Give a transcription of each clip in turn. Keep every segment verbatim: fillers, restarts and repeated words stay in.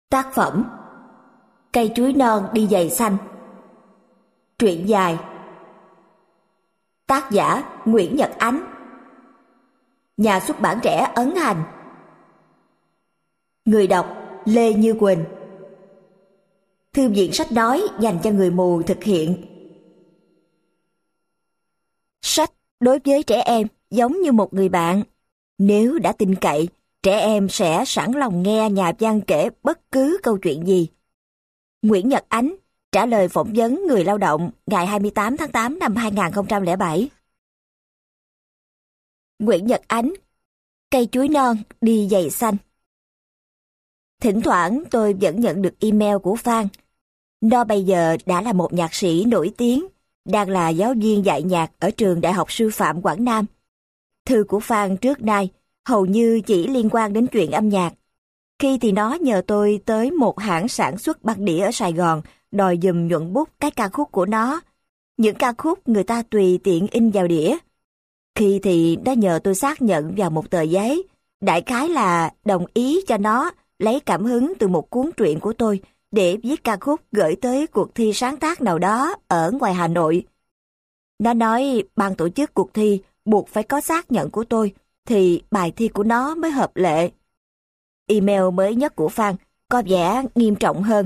Tác phẩm Cây chuối non đi giày xanh. Truyện dài. Tác giả Nguyễn Nhật Ánh. Nhà xuất bản Trẻ ấn hành. Người đọc Lê Như Quỳnh. Thư viện sách nói dành cho người mù thực hiện. Sách đối với trẻ em giống như một người bạn. Nếu đã tin cậy, trẻ em sẽ sẵn lòng nghe nhà văn kể bất cứ câu chuyện gì. Nguyễn Nhật Ánh trả lời phỏng vấn Người Lao động ngày hai mươi tám tháng tám năm hai nghìn không trăm lẻ bảy. Nguyễn Nhật Ánh, cây chuối non đi giày xanh. Thỉnh thoảng tôi vẫn nhận được email của Phan. Nó bây giờ đã là một nhạc sĩ nổi tiếng, đang là giáo viên dạy nhạc ở trường Đại học Sư phạm Quảng Nam. Thư của Phan trước nay hầu như chỉ liên quan đến chuyện âm nhạc. Khi thì nó nhờ tôi tới một hãng sản xuất băng đĩa ở Sài Gòn đòi giùm nhuận bút cái ca khúc của nó. Những ca khúc người ta tùy tiện in vào đĩa. Khi thì nó nhờ tôi xác nhận vào một tờ giấy, đại khái là đồng ý cho nó lấy cảm hứng từ một cuốn truyện của tôi để viết ca khúc gửi tới cuộc thi sáng tác nào đó ở ngoài Hà Nội. Nó nói ban tổ chức cuộc thi buộc phải có xác nhận của tôi thì bài thi của nó mới hợp lệ. Email mới nhất của Phan có vẻ nghiêm trọng hơn.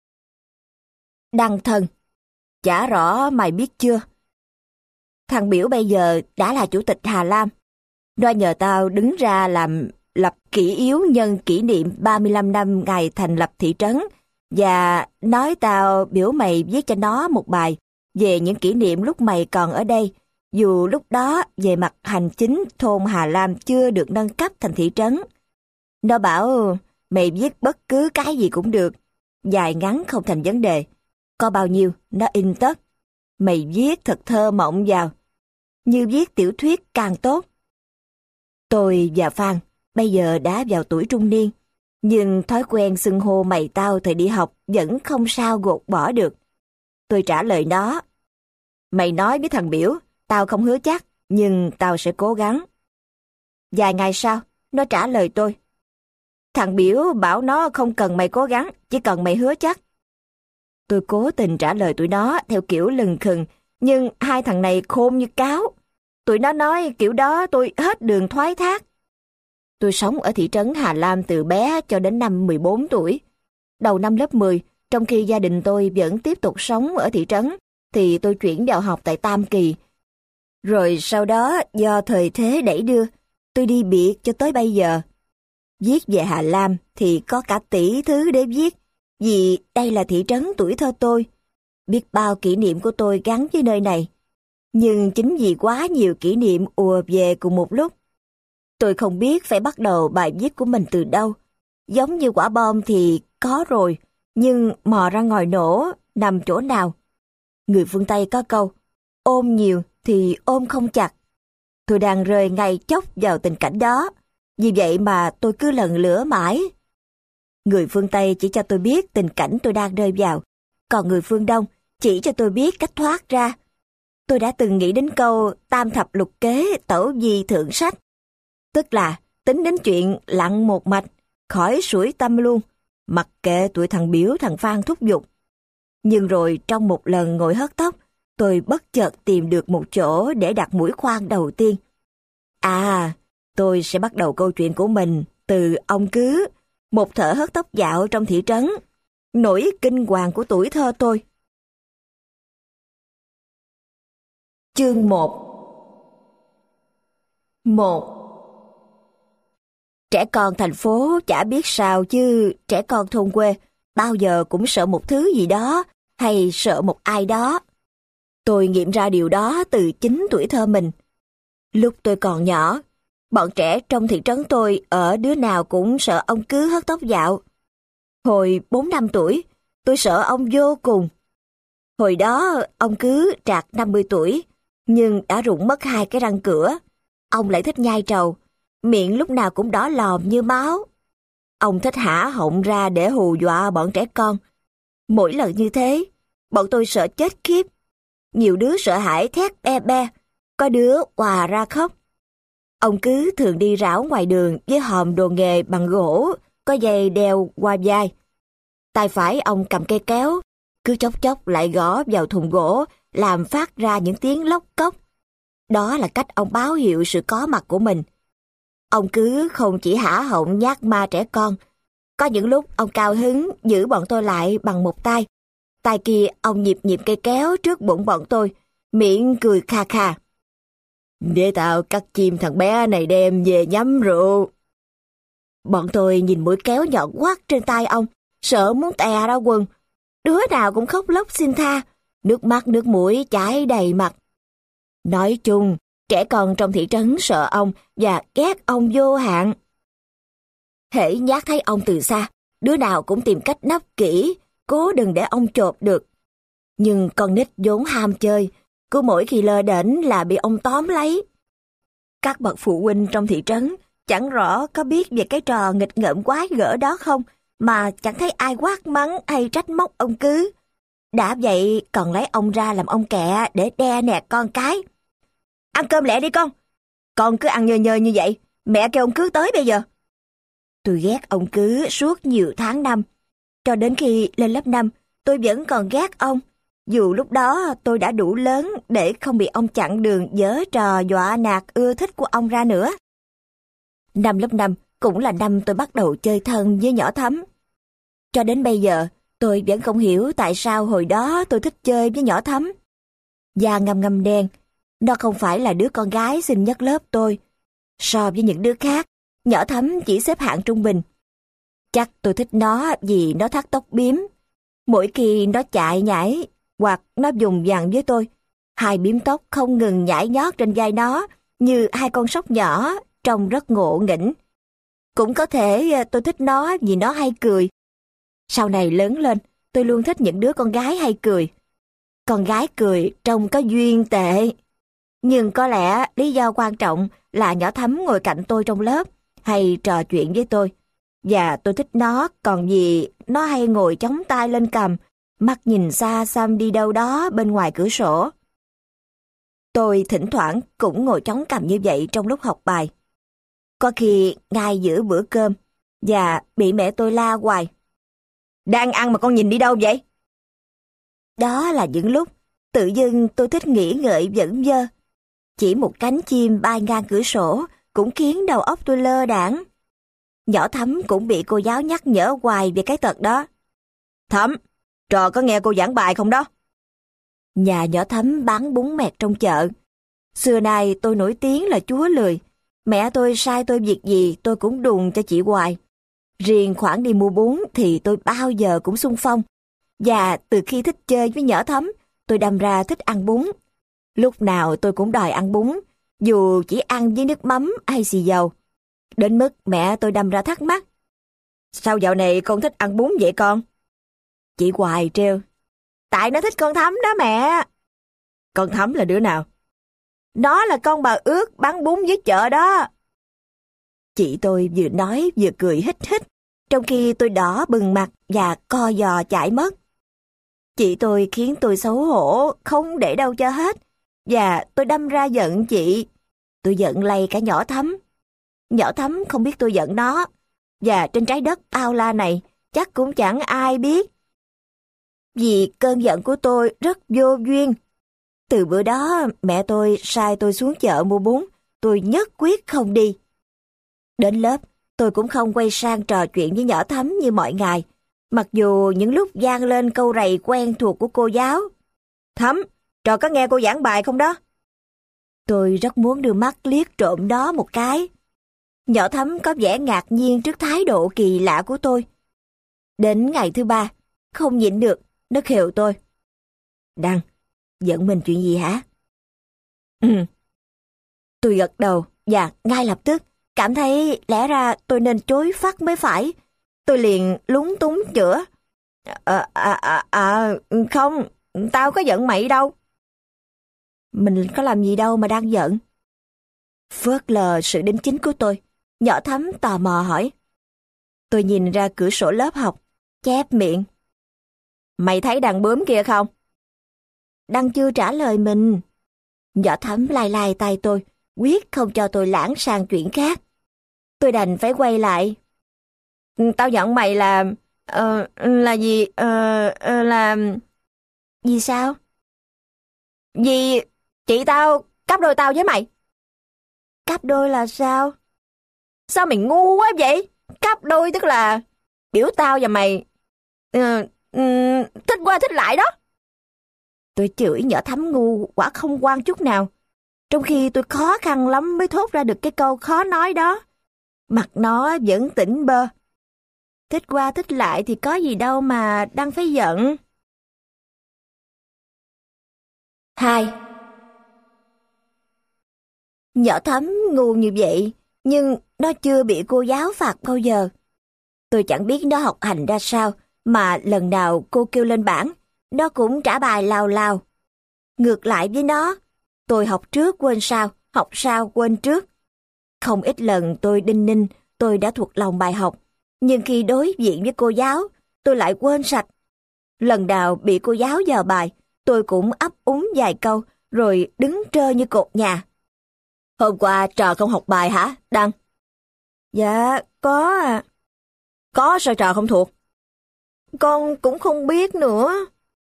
Đăng thân. Chả rõ mày biết chưa? Thằng Biểu bây giờ đã là chủ tịch Hà Lam. Nó nhờ tao đứng ra làm lập kỷ yếu nhân kỷ niệm ba mươi lăm năm ngày thành lập thị trấn và nói tao biểu mày viết cho nó một bài về những kỷ niệm lúc mày còn ở đây, dù lúc đó về mặt hành chính thôn Hà Lam chưa được nâng cấp thành thị trấn. Nó bảo mày viết bất cứ cái gì cũng được, dài ngắn không thành vấn đề. Có bao nhiêu nó in tất. Mày viết thật thơ mộng vào. Như viết tiểu thuyết càng tốt. Tôi và Phan bây giờ đã vào tuổi trung niên, nhưng thói quen xưng hô mày tao thời đi học vẫn không sao gột bỏ được. Tôi trả lời nó. Mày nói với thằng Biểu, tao không hứa chắc, nhưng tao sẽ cố gắng. Vài ngày sau, nó trả lời tôi. Thằng Biểu bảo nó không cần mày cố gắng, chỉ cần mày hứa chắc. Tôi cố tình trả lời tụi nó theo kiểu lừng khừng, nhưng hai thằng này khôn như cáo. Tụi nó nói kiểu đó tôi hết đường thoái thác. Tôi sống ở thị trấn Hà Lam từ bé cho đến năm mười bốn tuổi. Đầu năm lớp mười, trong khi gia đình tôi vẫn tiếp tục sống ở thị trấn, thì tôi chuyển vào học tại Tam Kỳ. Rồi sau đó do thời thế đẩy đưa, tôi đi biệt cho tới bây giờ. Viết về Hà Lam thì có cả tỷ thứ để viết, vì đây là thị trấn tuổi thơ tôi. Biết bao kỷ niệm của tôi gắn với nơi này. Nhưng chính vì quá nhiều kỷ niệm ùa về cùng một lúc, tôi không biết phải bắt đầu bài viết của mình từ đâu. Giống như quả bom thì có rồi, nhưng mò ra ngòi nổ nằm chỗ nào? Người phương Tây có câu, ôm nhiều thì ôm không chặt. Tôi đang rơi ngay chốc vào tình cảnh đó, vì vậy mà tôi cứ lần lữa mãi. Người phương Tây chỉ cho tôi biết tình cảnh tôi đang rơi vào, còn người phương Đông chỉ cho tôi biết cách thoát ra. Tôi đã từng nghĩ đến câu tam thập lục kế tẩu vi thượng sách, tức là tính đến chuyện lặn một mạch, khỏi sủi tâm luôn, mặc kệ tụi thằng Biểu thằng Phan thúc giục. Nhưng rồi trong một lần ngồi hớt tóc, tôi bất chợt tìm được một chỗ để đặt mũi khoan đầu tiên. À, tôi sẽ bắt đầu câu chuyện của mình từ ông Cứ, một thợ hớt tóc dạo trong thị trấn, nỗi kinh hoàng của tuổi thơ tôi. Chương một. một. Trẻ con thành phố chả biết sao chứ trẻ con thôn quê bao giờ cũng sợ một thứ gì đó hay sợ một ai đó. Tôi nghiệm ra điều đó từ chính tuổi thơ mình. Lúc tôi còn nhỏ, bọn trẻ trong thị trấn tôi ở đứa nào cũng sợ ông Cứ hớt tóc dạo. Hồi bốn năm tuổi, tôi sợ ông vô cùng. Hồi đó ông Cứ trạc năm mươi tuổi, nhưng đã rụng mất hai cái răng cửa. Ông lại thích nhai trầu, miệng lúc nào cũng đỏ lòm như máu. Ông thích hả họng ra để hù dọa bọn trẻ con. Mỗi lần như thế, bọn tôi sợ chết khiếp. Nhiều đứa sợ hãi thét be be, có đứa òa ra khóc. Ông Cứ thường đi rảo ngoài đường với hòm đồ nghề bằng gỗ, có dây đeo qua vai. Tay phải ông cầm cây kéo, cứ chốc chốc lại gõ vào thùng gỗ, làm phát ra những tiếng lóc cốc. Đó là cách ông báo hiệu sự có mặt của mình. Ông cứ không chỉ hả họng nhát ma trẻ con. Có những lúc ông cao hứng giữ bọn tôi lại bằng một tay. Tay kia ông nhịp nhịp cây kéo trước bụng bọn tôi, miệng cười kha kha. Để tao cắt chim thằng bé này đem về nhắm rượu. Bọn tôi nhìn mũi kéo nhọn quắt trên tay ông, sợ muốn tè ra quần. Đứa nào cũng khóc lóc xin tha, nước mắt nước mũi chảy đầy mặt. Nói chung, trẻ con trong thị trấn sợ ông và ghét ông vô hạn. Hễ nhát thấy ông từ xa, đứa nào cũng tìm cách nấp kỹ, cố đừng để ông chộp được. Nhưng con nít vốn ham chơi, cứ mỗi khi lơ đễnh là bị ông tóm lấy. Các bậc phụ huynh trong thị trấn chẳng rõ có biết về cái trò nghịch ngợm quái gở đó không, mà chẳng thấy ai quát mắng hay trách móc ông cứ. Đã vậy còn lấy ông ra làm ông kẹ để đe nẹt con cái. Ăn cơm lẹ đi con. Con cứ ăn nhơ nhơ như vậy, mẹ kêu ông cứ tới bây giờ. Tôi ghét ông cứ suốt nhiều tháng năm. Cho đến khi lên lớp năm, tôi vẫn còn ghét ông. Dù lúc đó tôi đã đủ lớn để không bị ông chặn đường giở trò dọa nạt ưa thích của ông ra nữa. Năm lớp năm cũng là năm tôi bắt đầu chơi thân với nhỏ Thắm. Cho đến bây giờ, tôi vẫn không hiểu tại sao hồi đó tôi thích chơi với nhỏ Thắm. Da ngăm ngăm đen, nó không phải là đứa con gái xinh nhất lớp tôi. So với những đứa khác, nhỏ Thắm chỉ xếp hạng trung bình. Chắc tôi thích nó vì nó thắt tóc bím. Mỗi khi nó chạy nhảy hoặc nó dùng dằn với tôi, hai bím tóc không ngừng nhảy nhót trên vai nó như hai con sóc nhỏ, trông rất ngộ nghĩnh. Cũng có thể tôi thích nó vì nó hay cười. Sau này lớn lên, tôi luôn thích những đứa con gái hay cười. Con gái cười trông có duyên tệ. Nhưng có lẽ lý do quan trọng là nhỏ Thắm ngồi cạnh tôi trong lớp hay trò chuyện với tôi. Và tôi thích nó còn vì nó hay ngồi chống tay lên cằm, mắt nhìn xa xăm đi đâu đó bên ngoài cửa sổ. Tôi thỉnh thoảng cũng ngồi chống cằm như vậy trong lúc học bài. Có khi ngay giữa bữa cơm và bị mẹ tôi la hoài. Đang ăn mà con nhìn đi đâu vậy? Đó là những lúc tự dưng tôi thích nghĩ ngợi vẩn vơ. Chỉ một cánh chim bay ngang cửa sổ cũng khiến đầu óc tôi lơ đãng. Nhỏ Thắm cũng bị cô giáo nhắc nhở hoài về cái tật đó. Thắm, trò có nghe cô giảng bài không đó? Nhà nhỏ Thắm bán bún mẹt trong chợ. Xưa nay tôi nổi tiếng là chúa lười. Mẹ tôi sai tôi việc gì tôi cũng đùn cho chị hoài. Riêng khoản đi mua bún thì tôi bao giờ cũng xung phong. Và từ khi thích chơi với nhỏ Thắm, tôi đâm ra thích ăn bún. Lúc nào tôi cũng đòi ăn bún, dù chỉ ăn với nước mắm hay xì dầu. Đến mức mẹ tôi đâm ra thắc mắc. Sao dạo này con thích ăn bún vậy con? Chị hoài trêu. Tại nó thích con Thắm đó mẹ. Con Thắm là đứa nào? Nó là con bà Ước bán bún dưới chợ đó. Chị tôi vừa nói vừa cười hít hít, trong khi tôi đỏ bừng mặt và co giò chạy mất. Chị tôi khiến tôi xấu hổ, không để đâu cho hết. Và tôi đâm ra giận chị. Tôi giận lây cả nhỏ Thắm. Nhỏ Thắm không biết tôi giận nó. Và trên trái đất bao la này chắc cũng chẳng ai biết. Vì cơn giận của tôi rất vô duyên. Từ bữa đó mẹ tôi sai tôi xuống chợ mua bún. Tôi nhất quyết không đi. Đến lớp tôi cũng không quay sang trò chuyện với nhỏ Thắm như mọi ngày. Mặc dù những lúc vang lên câu rầy quen thuộc của cô giáo. Thắm, trò có nghe cô giảng bài không đó? Tôi rất muốn đưa mắt liếc trộm đó một cái. Nhỏ Thắm có vẻ ngạc nhiên trước thái độ kỳ lạ của tôi. Đến ngày thứ ba, không nhịn được, nó khều tôi. Đăng, giận mình chuyện gì hả? Ừ. Tôi gật đầu và ngay lập tức cảm thấy lẽ ra tôi nên chối phát mới phải. Tôi liền lúng túng chữa. À, à, à, à, không, tao có giận mày đâu. Mình có làm gì đâu mà đang giận. Phớt lờ sự đính chính của tôi, nhỏ Thắm tò mò hỏi. Tôi nhìn ra cửa sổ lớp học, chép miệng. Mày thấy đàn bướm kia không? Đăng chưa trả lời mình. Nhỏ Thắm lai lai tay tôi, quyết không cho tôi lãng sang chuyện khác. Tôi đành phải quay lại. Tao giận mày là Ờ, là gì? Ờ, ờ, là... Gì sao? Vì chị tao cắp đôi tao với mày. Cắp đôi là sao? Sao mày ngu quá vậy? Cắp đôi tức là biểu tao và mày ờ, ừm, thích qua thích lại đó. Tôi chửi nhỏ Thắm ngu quả không ngoan chút nào. Trong khi tôi khó khăn lắm mới thốt ra được cái câu khó nói đó. Mặt nó vẫn tỉnh bơ. Thích qua thích lại thì có gì đâu mà đang phải giận. Hai. Nhỏ Thắm ngu như vậy, nhưng nó chưa bị cô giáo phạt bao giờ. Tôi chẳng biết nó học hành ra sao, mà lần nào cô kêu lên bảng, nó cũng trả bài lao lao. Ngược lại với nó, tôi học trước quên sau, học sau quên trước. Không ít lần tôi đinh ninh, tôi đã thuộc lòng bài học, nhưng khi đối diện với cô giáo, tôi lại quên sạch. Lần nào bị cô giáo dò bài, tôi cũng ấp úng vài câu, rồi đứng trơ như cột nhà. Hôm qua trò không học bài hả, Đăng? Dạ, có à. Có sao trò không thuộc? Con cũng không biết nữa.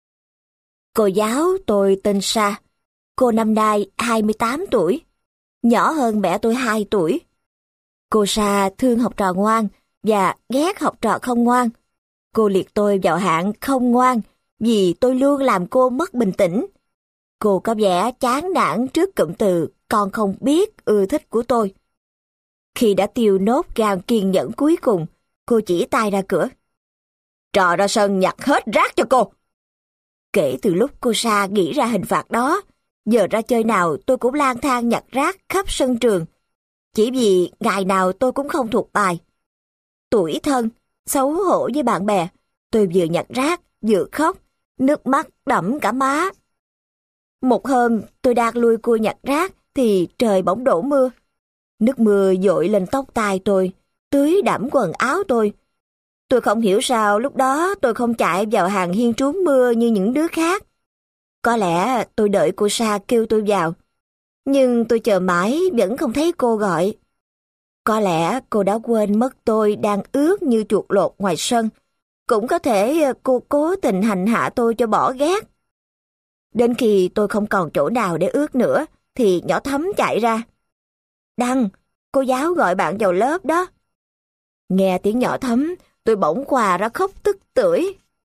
Cô giáo tôi tên Sa. Cô năm nay hai mươi tám tuổi, nhỏ hơn mẹ tôi hai tuổi. Cô Sa thương học trò ngoan và ghét học trò không ngoan. Cô liệt tôi vào hạng không ngoan vì tôi luôn làm cô mất bình tĩnh. Cô có vẻ chán nản trước cụm từ con không biết ưa thích của tôi. Khi đã tiêu nốt gam kiên nhẫn cuối cùng, cô chỉ tay ra cửa. Trò ra sân nhặt hết rác cho cô. Kể từ lúc cô Sa nghĩ ra hình phạt đó, giờ ra chơi nào tôi cũng lang thang nhặt rác khắp sân trường. Chỉ vì ngày nào tôi cũng không thuộc bài. Tủi thân, xấu hổ với bạn bè, tôi vừa nhặt rác, vừa khóc, nước mắt đẫm cả má. Một hôm tôi đang lui cua nhặt rác thì trời bỗng đổ mưa. Nước mưa dội lên tóc tai tôi, tưới đẫm quần áo tôi. Tôi không hiểu sao lúc đó tôi không chạy vào hàng hiên trú mưa như những đứa khác. Có lẽ tôi đợi cô Sa kêu tôi vào. Nhưng tôi chờ mãi vẫn không thấy cô gọi. Có lẽ cô đã quên mất tôi đang ướt như chuột lột ngoài sân. Cũng có thể cô cố tình hành hạ tôi cho bỏ ghét. Đến khi tôi không còn chỗ nào để ướt nữa, thì nhỏ Thắm chạy ra. Đăng, cô giáo gọi bạn vào lớp đó. Nghe tiếng nhỏ Thắm, tôi bỗng hòa ra khóc tức tưởi.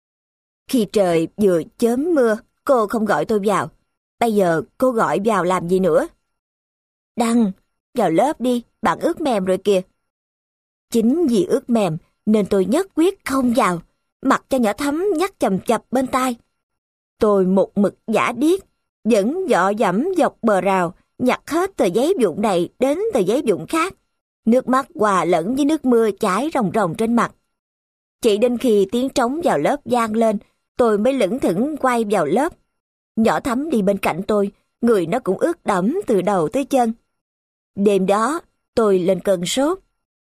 Khi trời vừa chớm mưa, cô không gọi tôi vào. Bây giờ cô gọi vào làm gì nữa? Đăng, vào lớp đi, bạn ướt mềm rồi kìa. Chính vì ướt mềm nên tôi nhất quyết không vào, mặc cho nhỏ Thắm nhắc chầm chập bên tai. Tôi một mực giả điếc, vẫn dọ dẫm dọc bờ rào, nhặt hết tờ giấy vụn này đến tờ giấy vụn khác. Nước mắt hòa lẫn với nước mưa chảy ròng ròng trên mặt. Chỉ đến khi tiếng trống vào lớp vang lên, tôi mới lững thững quay vào lớp. Nhỏ Thắm đi bên cạnh tôi, người nó cũng ướt đẫm từ đầu tới chân. Đêm đó, tôi lên cơn sốt.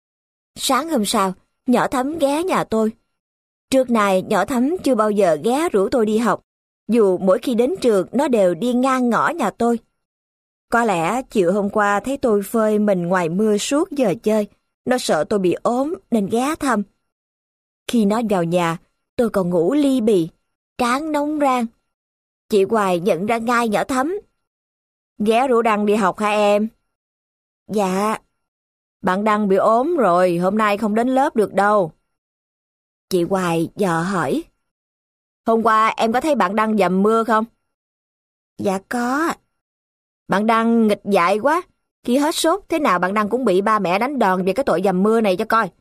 Sáng hôm sau, nhỏ Thắm ghé nhà tôi. Trước này, nhỏ Thắm chưa bao giờ ghé rủ tôi đi học, dù mỗi khi đến trường nó đều đi ngang ngõ nhà tôi. Có lẽ chiều hôm qua thấy tôi phơi mình ngoài mưa suốt giờ chơi, nó sợ tôi bị ốm nên ghé thăm. Khi nó vào nhà, tôi còn ngủ li bì, trán nóng rang. Chị Hoài nhận ra ngay nhỏ Thắm. Ghé rủ Đăng đi học hả em? Dạ. Bạn Đăng bị ốm rồi, hôm nay không đến lớp được đâu. Chị Hoài dò hỏi. Hôm qua em có thấy bạn Đăng dầm mưa không? Dạ có. Bạn Đăng nghịch dại quá. Khi hết sốt, thế nào bạn Đăng cũng bị ba mẹ đánh đòn về cái tội dầm mưa này cho coi.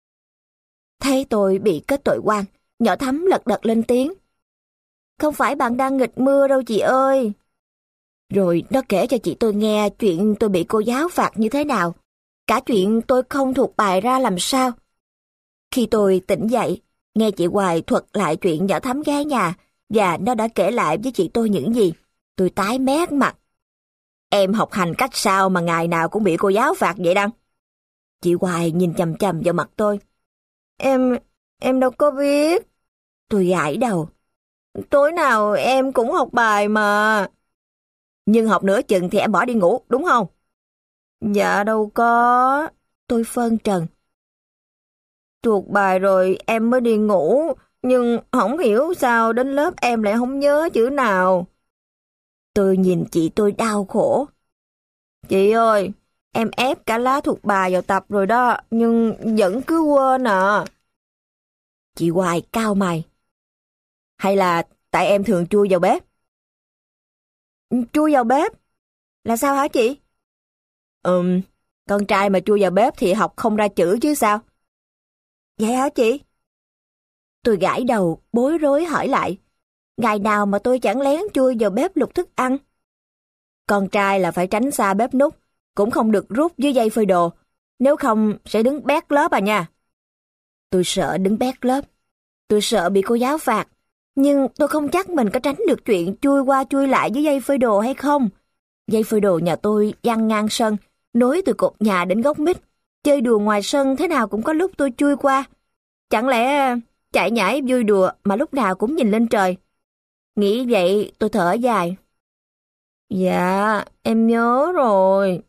Thấy tôi bị kết tội oan, nhỏ Thắm lật đật lên tiếng. Không phải bạn Đăng nghịch mưa đâu chị ơi. Rồi nó kể cho chị tôi nghe chuyện tôi bị cô giáo phạt như thế nào. Cả chuyện tôi không thuộc bài ra làm sao. Khi tôi tỉnh dậy, nghe chị Hoài thuật lại chuyện nhỏ Thắm ghé nhà và nó đã kể lại với chị tôi những gì. Tôi tái mét mặt. Em học hành cách sao mà ngày nào cũng bị cô giáo phạt vậy Đăng? Chị Hoài nhìn chằm chằm vào mặt tôi. Em, em đâu có biết. Tôi gãi đầu. Tối nào em cũng học bài mà. Nhưng học nửa chừng thì em bỏ đi ngủ, đúng không? Dạ đâu có. Tôi phân trần. Thuộc bài rồi em mới đi ngủ, nhưng không hiểu sao đến lớp em lại không nhớ chữ nào. Tôi nhìn chị tôi đau khổ. Chị ơi, em ép cả lá thuộc bài vào tập rồi đó, nhưng vẫn cứ quên à. Chị Hoài cau mày. Hay là tại em thường chui vào bếp? Chui vào bếp? Là sao hả chị? Ừm, con trai mà chui vào bếp thì học không ra chữ chứ sao? Vậy hả chị? Tôi gãi đầu, bối rối hỏi lại. Ngày nào mà tôi chẳng lén chui vào bếp lục thức ăn? Con trai là phải tránh xa bếp núc, cũng không được rút dưới dây phơi đồ, nếu không sẽ đứng bét lớp à nha. Tôi sợ đứng bét lớp, tôi sợ bị cô giáo phạt, nhưng tôi không chắc mình có tránh được chuyện chui qua chui lại dưới dây phơi đồ hay không. Dây phơi đồ nhà tôi giăng ngang sân, nối từ cột nhà đến gốc mít, chơi đùa ngoài sân thế nào cũng có lúc tôi chui qua. Chẳng lẽ chạy nhảy vui đùa mà lúc nào cũng nhìn lên trời? Nghĩ vậy tôi thở dài. Dạ, em nhớ rồi.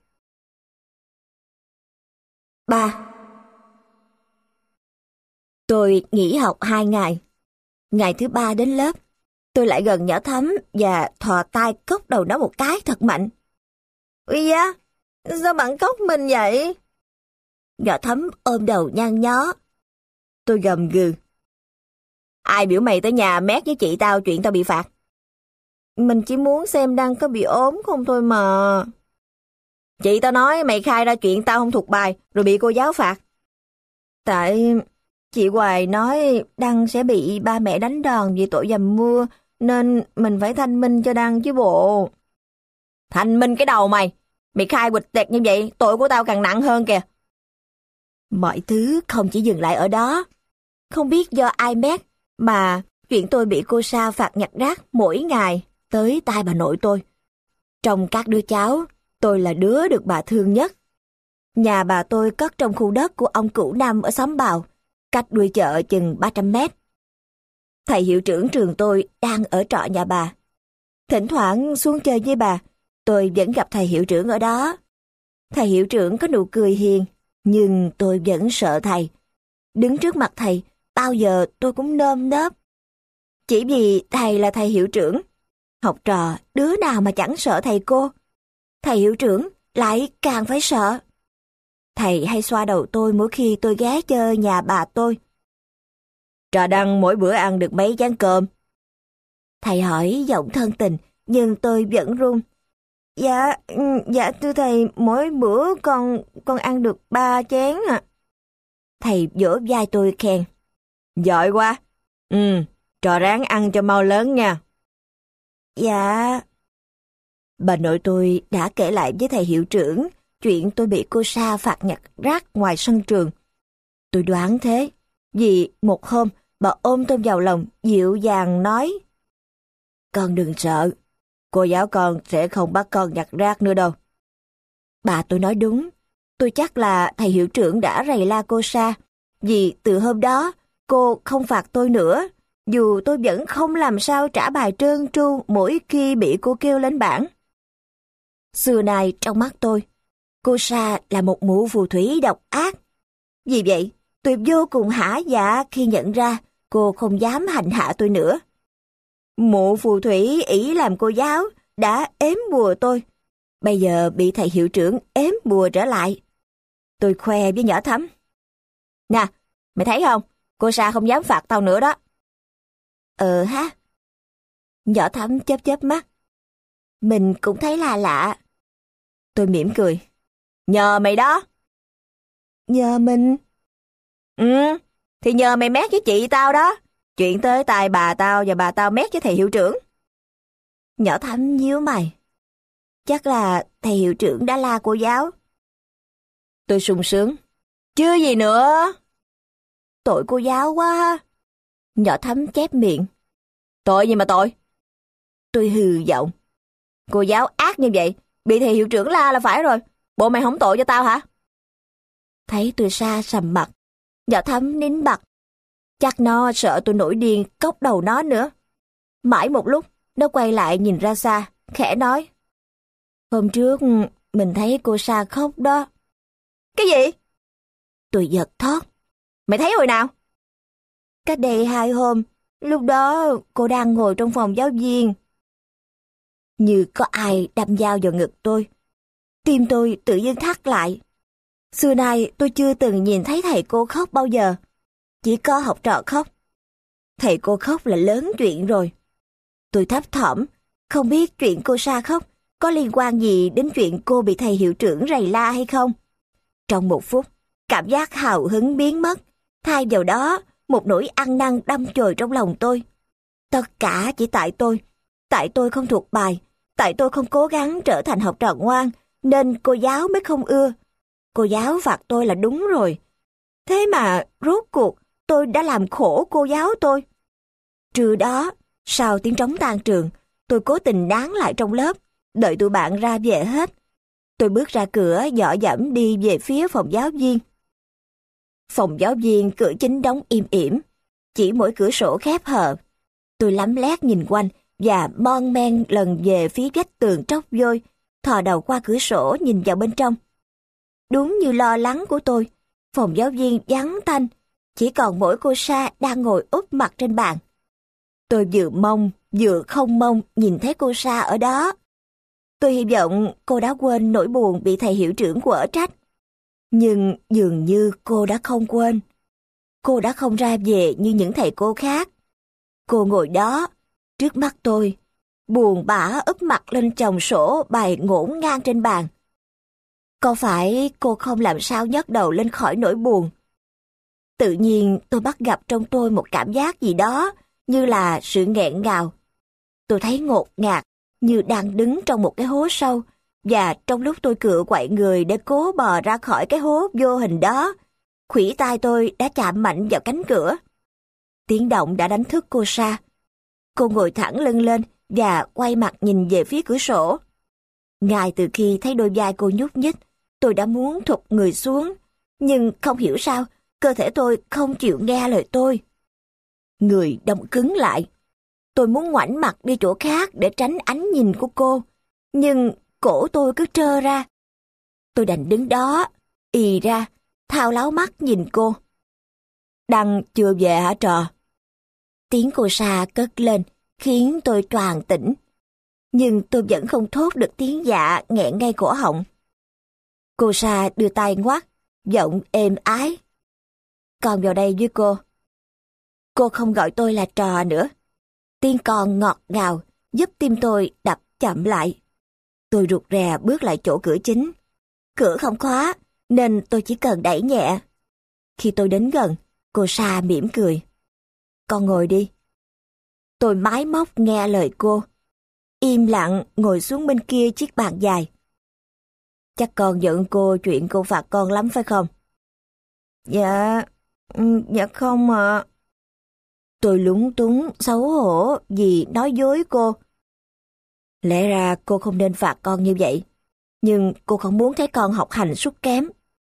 Ba. Tôi nghỉ học hai ngày. Ngày thứ ba đến lớp, tôi lại gần nhỏ Thắm và thò tay cốc đầu nó một cái thật mạnh. Ui da, sao bạn cốc mình vậy? Nhỏ Thắm ôm đầu nhăn nhó. Tôi gầm gừ. Ai biểu mày tới nhà mét với chị tao chuyện tao bị phạt? Mình chỉ muốn xem Đăng có bị ốm không thôi mà. Chị tao nói mày khai ra chuyện tao không thuộc bài rồi bị cô giáo phạt. Tại chị Hoài nói Đăng sẽ bị ba mẹ đánh đòn vì tội dầm mưa, nên mình phải thanh minh cho Đăng chứ bộ. Thanh minh cái đầu mày. Mày khai quịch tẹt như vậy, tội của tao càng nặng hơn kìa. Mọi thứ không chỉ dừng lại ở đó. Không biết do ai mét mà chuyện tôi bị cô Sa phạt nhặt rác mỗi ngày tới tai bà nội tôi. Trong các đứa cháu, tôi là đứa được bà thương nhất. Nhà bà tôi cất trong khu đất của ông Cửu Năm ở xóm Bào, cách đuôi chợ chừng ba trăm mét. Thầy hiệu trưởng trường tôi đang ở trọ nhà bà. Thỉnh thoảng xuống chơi với bà, tôi vẫn gặp thầy hiệu trưởng ở đó. Thầy hiệu trưởng có nụ cười hiền, nhưng tôi vẫn sợ thầy. Đứng trước mặt thầy, bao giờ tôi cũng nơm nớp. Chỉ vì thầy là thầy hiệu trưởng, học trò đứa nào mà chẳng sợ thầy cô. Thầy hiệu trưởng lại càng phải sợ. Thầy hay xoa đầu tôi mỗi khi tôi ghé chơi nhà bà tôi. Trò Đăng mỗi bữa ăn được mấy chén cơm? Thầy hỏi giọng thân tình, nhưng tôi vẫn run. Dạ, dạ thưa thầy, mỗi bữa con con ăn được ba chén ạ. À. Thầy vỗ vai tôi khen. Giỏi quá. Ừ, trò ráng ăn cho mau lớn nha. Dạ. Bà nội tôi đã kể lại với thầy hiệu trưởng chuyện tôi bị cô Sa phạt nhặt rác ngoài sân trường. Tôi đoán thế, vì một hôm bà ôm tôi vào lòng dịu dàng nói: Con đừng sợ, cô giáo con sẽ không bắt con nhặt rác nữa đâu. Bà tôi nói đúng, tôi chắc là thầy hiệu trưởng đã rầy la cô Sa, vì từ hôm đó cô không phạt tôi nữa, dù tôi vẫn không làm sao trả bài trơn tru mỗi khi bị cô kêu lên bảng. Xưa nay trong mắt tôi, cô Sa là một mụ phù thủy độc ác. Vì vậy, tôi vô cùng hả dạ khi nhận ra cô không dám hành hạ tôi nữa. Mụ phù thủy ỷ làm cô giáo đã ếm bùa tôi, bây giờ bị thầy hiệu trưởng ếm bùa trở lại. Tôi khoe với nhỏ Thắm. Nè, mày thấy không? Cô Sa không dám phạt tao nữa đó. Ờ ha. Nhỏ Thắm chớp chớp mắt. Mình cũng thấy là lạ. Tôi mỉm cười. Nhờ mày đó. Nhờ mình? Ừ, thì nhờ mày mét với chị tao đó. Chuyện tới tai bà tao và bà tao mét với thầy hiệu trưởng. Nhỏ Thắm nhíu mày. Chắc là thầy hiệu trưởng đã la cô giáo. Tôi sung sướng. Chưa gì nữa. Tội cô giáo quá. Nhỏ Thắm chép miệng. Tội gì mà tội? Tôi hừ giọng. Cô giáo ác như vậy, bị thầy hiệu trưởng la là phải rồi. Bộ mày không tội cho tao hả? Thấy tôi xa sầm mặt, Nhỏ Thắm nín bặt. Chắc nó sợ tôi nổi điên cốc đầu nó nữa. Mãi một lúc, nó quay lại nhìn ra xa, khẽ nói. Hôm trước, mình thấy cô Sa khóc đó. Cái gì? Tôi giật thót. Mày thấy hồi nào? Cách đây hai hôm, lúc đó cô đang ngồi trong phòng giáo viên. Như có ai đâm dao vào ngực tôi. Tim tôi tự nhiên thắt lại. Xưa nay tôi chưa từng nhìn thấy thầy cô khóc bao giờ. Chỉ có học trò khóc. Thầy cô khóc là lớn chuyện rồi. Tôi thấp thỏm, không biết chuyện cô Sa khóc có liên quan gì đến chuyện cô bị thầy hiệu trưởng rầy la hay không. Trong một phút, cảm giác hào hứng biến mất. Thay vào đó, một nỗi ăn năn đâm chồi trong lòng tôi. Tất cả chỉ tại tôi. Tại tôi không thuộc bài. Tại tôi không cố gắng trở thành học trò ngoan, nên cô giáo mới không ưa. Cô giáo phạt tôi là đúng rồi. Thế mà rốt cuộc tôi đã làm khổ cô giáo tôi. Trưa đó, sau tiếng trống tan trường, tôi cố tình nán lại trong lớp, đợi tụi bạn ra về hết. Tôi bước ra cửa dọ dẫm đi về phía phòng giáo viên. Phòng giáo viên cửa chính đóng im ỉm, chỉ mỗi cửa sổ khép hờ. Tôi lấm lét nhìn quanh và mon men lần về phía vách tường tróc vôi, thò đầu qua cửa sổ nhìn vào bên trong. Đúng như lo lắng của tôi, phòng giáo viên vắng tanh, chỉ còn mỗi cô Sa đang ngồi úp mặt trên bàn. Tôi vừa mong, vừa không mong nhìn thấy cô Sa ở đó. Tôi hy vọng cô đã quên nỗi buồn bị thầy hiệu trưởng quở trách. Nhưng dường như cô đã không quên. Cô đã không ra về như những thầy cô khác. Cô ngồi đó, trước mắt tôi, buồn bã úp mặt lên chồng sổ bài ngổn ngang trên bàn. Có phải cô không làm sao nhấc đầu lên khỏi nỗi buồn? Tự nhiên tôi bắt gặp trong tôi một cảm giác gì đó, như là sự nghẹn ngào. Tôi thấy ngột ngạt, như đang đứng trong một cái hố sâu, và trong lúc tôi cựa quậy người để cố bò ra khỏi cái hố vô hình đó, khuỷu tay tôi đã chạm mạnh vào cánh cửa. Tiếng động đã đánh thức cô Sa. Cô ngồi thẳng lưng lên và quay mặt nhìn về phía cửa sổ. Ngay từ khi thấy đôi vai cô nhúc nhích, tôi đã muốn thụt người xuống, nhưng không hiểu sao, cơ thể tôi không chịu nghe lời tôi. Người đông cứng lại. Tôi muốn ngoảnh mặt đi chỗ khác để tránh ánh nhìn của cô, nhưng cổ tôi cứ trơ ra. Tôi đành đứng đó, ì ra, thao láo mắt nhìn cô. Đăng chưa về hả trò? Tiếng cô Sa cất lên, khiến tôi choàng tỉnh. Nhưng tôi vẫn không thốt được tiếng dạ nghẹn ngay cổ họng. Cô Sa đưa tay ngoắt, giọng êm ái. Con vào đây với cô. Cô không gọi tôi là trò nữa. Tiếng con ngọt ngào, giúp tim tôi đập chậm lại. Tôi rụt rè bước lại chỗ cửa chính. Cửa không khóa, nên tôi chỉ cần đẩy nhẹ. Khi tôi đến gần, cô Sa mỉm cười. Con ngồi đi. Tôi mái móc nghe lời cô. Im lặng ngồi xuống bên kia chiếc bàn dài. Chắc con giận cô chuyện cô phạt con lắm phải không? Dạ, dạ không ạ. Tôi lúng túng, xấu hổ vì nói dối cô. Lẽ ra cô không nên phạt con như vậy, nhưng cô không muốn thấy con học hành sút kém.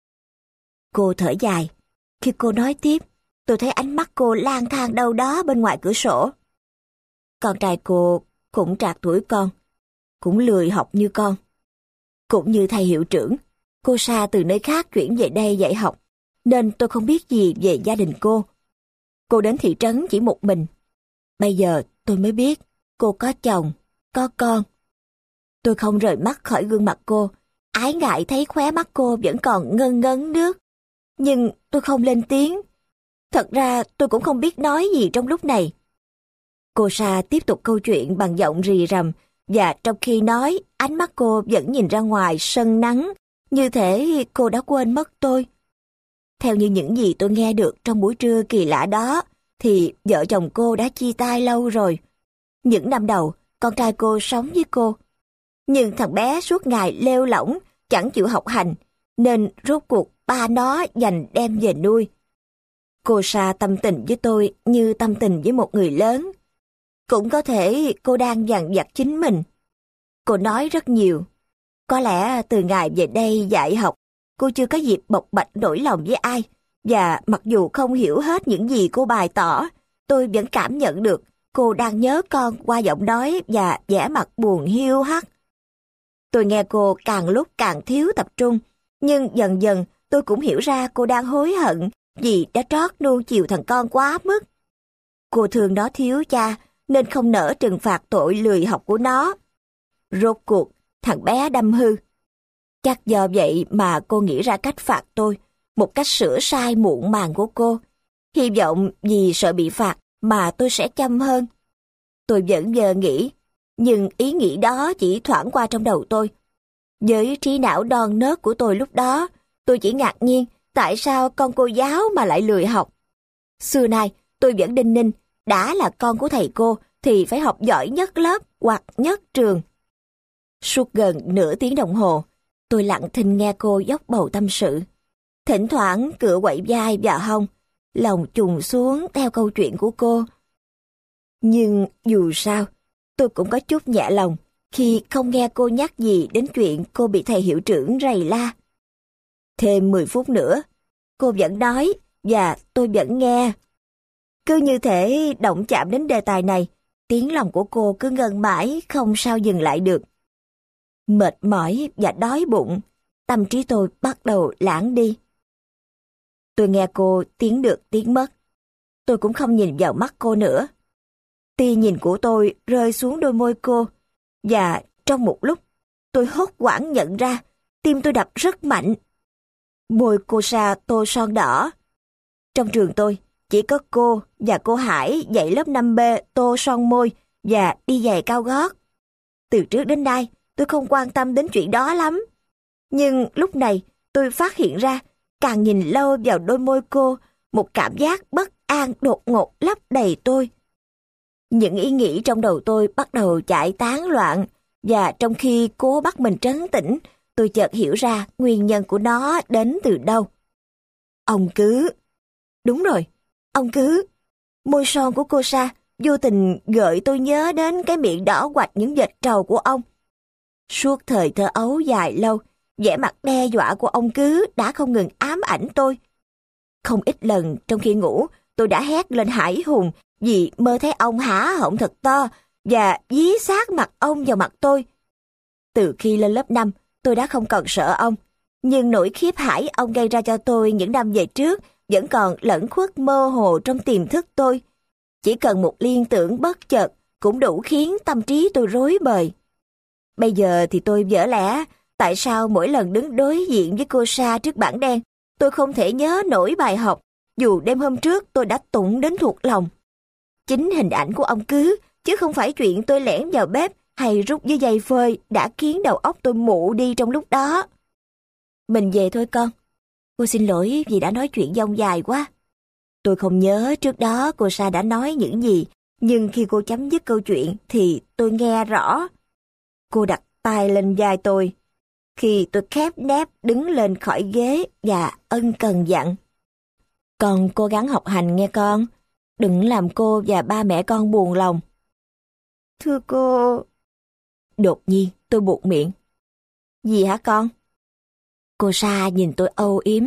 Cô thở dài. Khi cô nói tiếp, tôi thấy ánh mắt cô lang thang đâu đó bên ngoài cửa sổ. Con trai cô cũng trạc tuổi con, cũng lười học như con. Cũng như thầy hiệu trưởng, cô Sa từ nơi khác chuyển về đây dạy học, nên tôi không biết gì về gia đình cô. Cô đến thị trấn chỉ một mình. Bây giờ tôi mới biết cô có chồng, có con. Tôi không rời mắt khỏi gương mặt cô, ái ngại thấy khóe mắt cô vẫn còn ngân ngấn nước. Nhưng tôi không lên tiếng. Thật ra tôi cũng không biết nói gì trong lúc này. Cô Sa tiếp tục câu chuyện bằng giọng rì rầm, và trong khi nói, ánh mắt cô vẫn nhìn ra ngoài sân nắng, như thể cô đã quên mất tôi. Theo như những gì tôi nghe được trong buổi trưa kỳ lạ đó, thì vợ chồng cô đã chia tay lâu rồi. Những năm đầu, con trai cô sống với cô. Nhưng thằng bé suốt ngày lêu lỏng, chẳng chịu học hành, nên rốt cuộc ba nó dành đem về nuôi. Cô Sa tâm tình với tôi như tâm tình với một người lớn. Cũng có thể cô đang dằn vặt chính mình. Cô nói rất nhiều. Có lẽ từ ngày về đây dạy học, cô chưa có dịp bộc bạch nỗi lòng với ai. Và mặc dù không hiểu hết những gì cô bày tỏ, tôi vẫn cảm nhận được cô đang nhớ con qua giọng nói và vẻ mặt buồn hiu hắt. Tôi nghe cô càng lúc càng thiếu tập trung, nhưng dần dần tôi cũng hiểu ra cô đang hối hận vì đã trót nuông chiều thằng con quá mức. Cô thương nó thiếu cha, nên không nỡ trừng phạt tội lười học của nó. Rốt cuộc, thằng bé đâm hư. Chắc do vậy mà cô nghĩ ra cách phạt tôi, một cách sửa sai muộn màng của cô. Hy vọng vì sợ bị phạt mà tôi sẽ chăm hơn. Tôi vẫn giờ nghĩ, nhưng ý nghĩ đó chỉ thoảng qua trong đầu tôi. Với trí não non nớt của tôi lúc đó, tôi chỉ ngạc nhiên tại sao con cô giáo mà lại lười học. Xưa nay, tôi vẫn đinh ninh, đã là con của thầy cô thì phải học giỏi nhất lớp hoặc nhất trường. Suốt gần nửa tiếng đồng hồ, tôi lặng thinh nghe cô dốc bầu tâm sự. Thỉnh thoảng cựa quậy vai và hông, lòng trùng xuống theo câu chuyện của cô. Nhưng dù sao, tôi cũng có chút nhẹ lòng khi không nghe cô nhắc gì đến chuyện cô bị thầy hiệu trưởng rầy la. Thêm mười phút nữa, cô vẫn nói và tôi vẫn nghe. Cứ như thể động chạm đến đề tài này, tiếng lòng của cô cứ ngân mãi không sao dừng lại được. Mệt mỏi và đói bụng, tâm trí tôi bắt đầu lãng đi. Tôi nghe cô tiếng được tiếng mất. Tôi cũng không nhìn vào mắt cô nữa. Tia nhìn của tôi rơi xuống đôi môi cô, và trong một lúc, tôi hốt hoảng nhận ra tim tôi đập rất mạnh. Môi cô Sa tô son đỏ. Trong trường tôi, chỉ có cô và cô Hải dạy lớp năm B tô son môi và đi giày cao gót. Từ trước đến nay, tôi không quan tâm đến chuyện đó lắm. Nhưng lúc này, tôi phát hiện ra, càng nhìn lâu vào đôi môi cô, một cảm giác bất an đột ngột lấp đầy tôi. Những ý nghĩ trong đầu tôi bắt đầu chạy tán loạn, và trong khi cố bắt mình trấn tĩnh, tôi chợt hiểu ra nguyên nhân của nó đến từ đâu. Ông Cứ. Đúng rồi, ông Cứ. Môi son của cô Sa vô tình gợi tôi nhớ đến cái miệng đỏ quạch những vệt trầu của ông. Suốt thời thơ ấu dài lâu, vẻ mặt đe dọa của ông Cứ đã không ngừng ám ảnh tôi. Không ít lần trong khi ngủ, tôi đã hét lên hãi hùng vì mơ thấy ông há họng thật to và dí sát mặt ông vào mặt tôi. Từ khi lên lớp năm, tôi đã không còn sợ ông, nhưng nỗi khiếp hãi ông gây ra cho tôi những năm về trước vẫn còn lẫn khuất mơ hồ trong tiềm thức tôi. Chỉ cần một liên tưởng bất chợt cũng đủ khiến tâm trí tôi rối bời. Bây giờ thì tôi vỡ lẽ, tại sao mỗi lần đứng đối diện với cô Sa trước bảng đen, tôi không thể nhớ nổi bài học, dù đêm hôm trước tôi đã tụng đến thuộc lòng. Chính hình ảnh của ông Cứ, chứ không phải chuyện tôi lẻn vào bếp hay rút dưới giày phơi đã khiến đầu óc tôi mụ đi trong lúc đó. Mình về thôi con. Cô xin lỗi vì đã nói chuyện dông dài quá. Tôi không nhớ trước đó cô Sa đã nói những gì, nhưng khi cô chấm dứt câu chuyện thì tôi nghe rõ. Cô đặt tay lên vai tôi, khi tôi khép nép đứng lên khỏi ghế và ân cần dặn. Con cố gắng học hành nghe con, đừng làm cô và ba mẹ con buồn lòng. Thưa cô... Đột nhiên tôi buột miệng. Gì hả con? Cô Sa nhìn tôi âu yếm.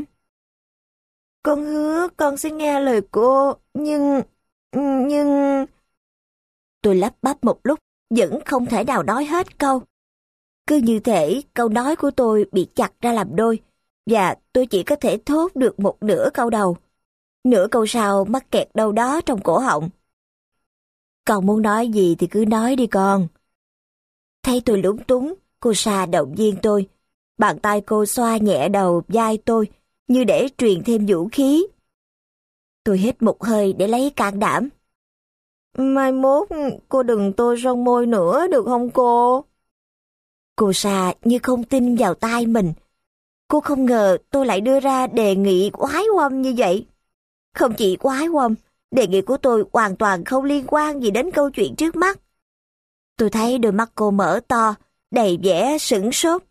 Con hứa con sẽ nghe lời cô, nhưng... nhưng... Tôi lắp bắp một lúc, vẫn không thể nào nói hết câu. Cứ như thể câu nói của tôi bị chặt ra làm đôi, và tôi chỉ có thể thốt được một nửa câu đầu. Nửa câu sau mắc kẹt đâu đó trong cổ họng. Con muốn nói gì thì cứ nói đi con. Thấy tôi lúng túng, cô Sa động viên tôi. Bàn tay cô xoa nhẹ đầu vai tôi, như để truyền thêm vũ khí. Tôi hít một hơi để lấy can đảm. Mai mốt cô đừng tô son môi nữa được không cô? Cô Sa như không tin vào tai mình. Cô không ngờ tôi lại đưa ra đề nghị oái oăm như vậy. Không chỉ oái oăm, đề nghị của tôi hoàn toàn không liên quan gì đến câu chuyện trước mắt. Tôi thấy đôi mắt cô mở to, đầy vẻ sửng sốt.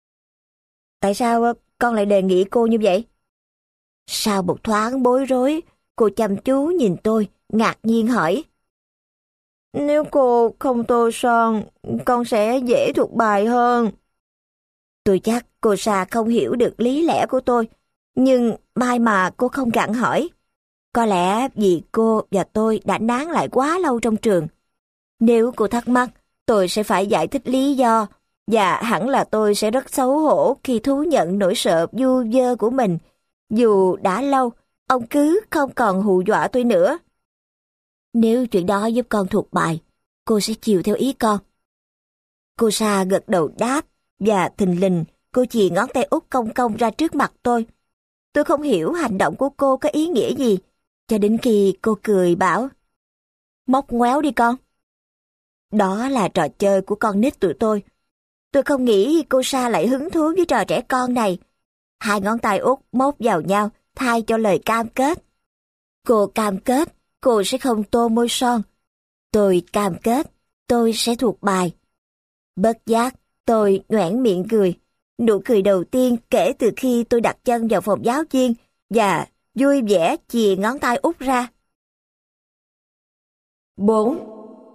Tại sao con lại đề nghị cô như vậy? Sau một thoáng bối rối, cô chăm chú nhìn tôi, ngạc nhiên hỏi. Nếu cô không tô son, con sẽ dễ thuộc bài hơn. Tôi chắc cô Sa không hiểu được lý lẽ của tôi, nhưng may mà cô không gặng hỏi. Có lẽ vì cô và tôi đã nán lại quá lâu trong trường. Nếu cô thắc mắc, tôi sẽ phải giải thích lý do, và hẳn là tôi sẽ rất xấu hổ khi thú nhận nỗi sợ vu vơ của mình. Dù đã lâu, ông cứ không còn hù dọa tôi nữa. Nếu chuyện đó giúp con thuộc bài, cô sẽ chiều theo ý con. Cô Sa gật đầu đáp, và thình lình cô chìa ngón tay út cong cong ra trước mặt tôi. Tôi không hiểu hành động của cô có ý nghĩa gì, cho đến khi cô cười bảo, móc ngoéo đi con. Đó là trò chơi của con nít tụi tôi. Tôi không nghĩ cô Sa lại hứng thú với trò trẻ con này. Hai ngón tay út móc vào nhau thay cho lời cam kết. Cô cam kết cô sẽ không tô môi son. Tôi cam kết tôi sẽ thuộc bài. Bất giác tôi nhoẻn miệng cười. Nụ cười đầu tiên kể từ khi tôi đặt chân vào phòng giáo viên và vui vẻ chìa ngón tay út ra. bốn.